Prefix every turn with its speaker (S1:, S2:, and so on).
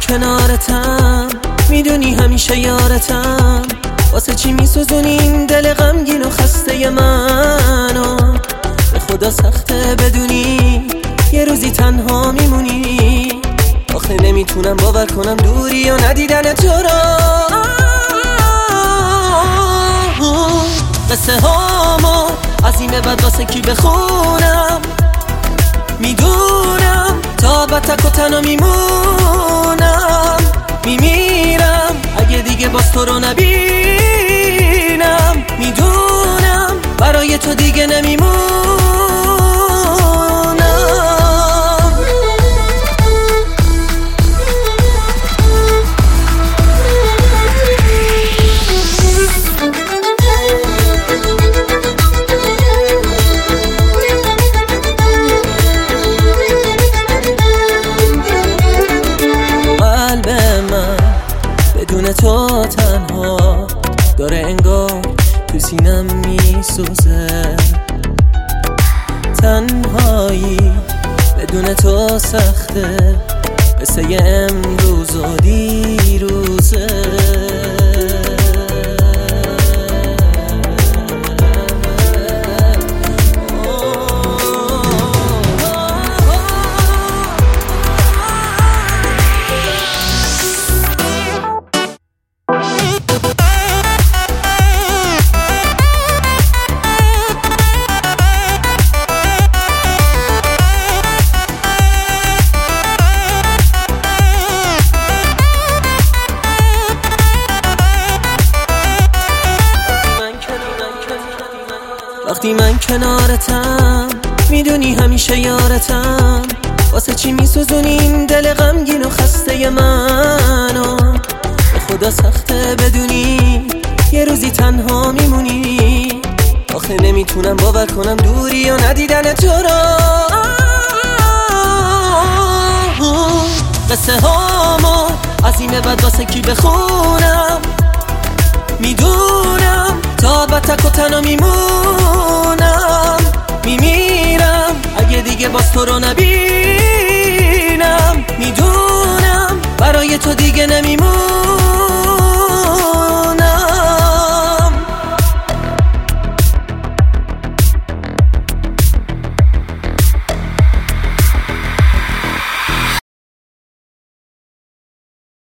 S1: کنارتم، میدونی همیشه یارتم. واسه چی میسوزونی این دل غمگین و خسته منو؟ به خدا سخته بدونی یه روزی تنها میمونی. آخه نمیتونم باور کنم دوری و ندیدن تو را. قصه هامو از این به بعد واسه کی بخونم؟ میدونم تا ابد تک و تنها میمونم. میمیرم اگه دیگه باز تو رو نبینم. میدونم برای تو دیگه نمیمونم. بدون تو تنها داره انگار تو سینم میسوزه. تنهایی بدون تو سخته، قصه امروز و دیروزه. وقتی من کنارتم، میدونی همیشه یارتم. واسه چی میسوزونی این دل غمگین و خسته منو؟ به خدا سخته بدونی یه روزی تنها میمونی. آخه نمیتونم باور کنم دوری و ندیدن تو را. قصه هامو از این به بعد واسه کی بخونم؟ میدونم تا ابد تک و تنها میمونم. میمیرم اگه دیگه باز تو رو نبینم. میدونم برای تو دیگه نمیمونم.